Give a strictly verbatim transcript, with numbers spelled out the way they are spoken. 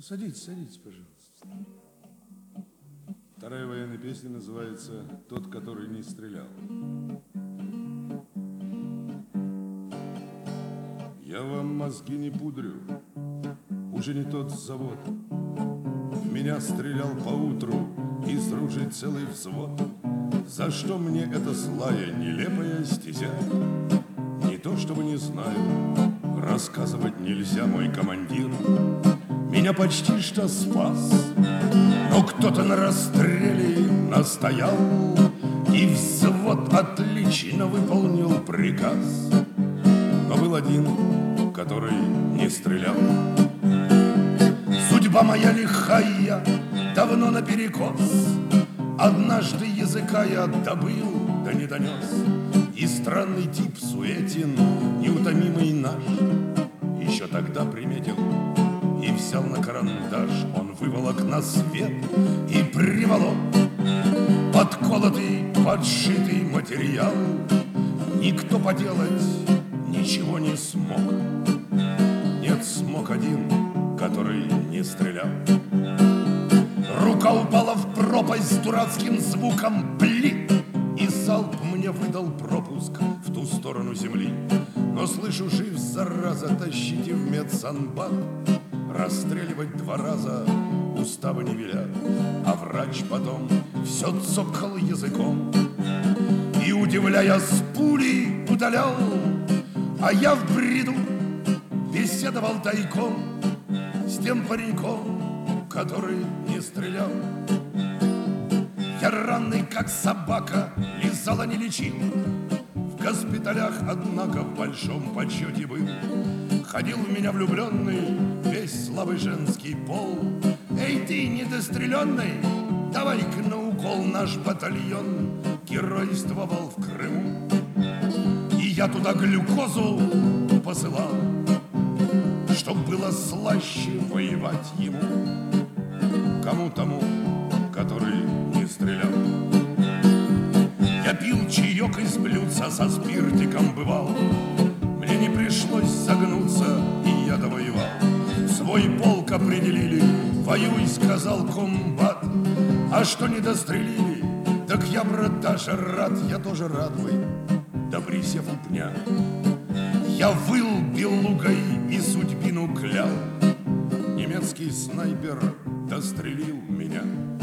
Садитесь, садитесь, пожалуйста. Вторая военная песня называется «Тот, который не стрелял». Я вам мозги не пудрю, уже не тот завод. В меня стрелял поутру из ружей целый взвод. За что мне эта злая, нелепая стезя? Не то, чтобы не знаю, рассказывать нельзя, мой командир меня почти что спас, но кто-то на расстреле настоял, и взвод отлично выполнил приказ. Но был один, который не стрелял. Судьба моя лихая, давно наперекос. Однажды языка я добыл, да не донес. И странный тип суетен, неутомимый наш, еще тогда приметил и взял на карандаш. Он выволок на свет и приволок подколотый, подшитый материал. Никто поделать ничего не смог. Нет, смог один, который не стрелял. Рука упала в пропасть с дурацким звуком «пли», и залп мне выдал пропуск в ту сторону земли. Но слышу, жив, зараза, тащите в медсанбат. Расстреливать два раза уставы не велят. А врач потом все цокал языком и, удивляя, с пули удалял. А я в бреду беседовал тайком с тем пареньком, который не стрелял. Я ранный, как собака, лизал, а не лечил. В госпиталях, однако, в большом почете был. Ходил в меня влюбленный весь слабый женский пол. Эй, ты недостреленный, давай-ка на укол. Наш батальон геройствовал в Крыму, и я туда глюкозу посылал, чтоб было слаще воевать ему. Кому тому, который не стрелял. Я пил чаек из блюдца, со спиртиком бывал. Мне не пришлось согнуться, и я довоевал. Свой полк определили, воюй, сказал комбат. А что не дострелили, так я, брат, даже рад. Я тоже рад бы, да присев у пня, я выл белугой и судьбину клял. Немецкий снайпер дострелил меня.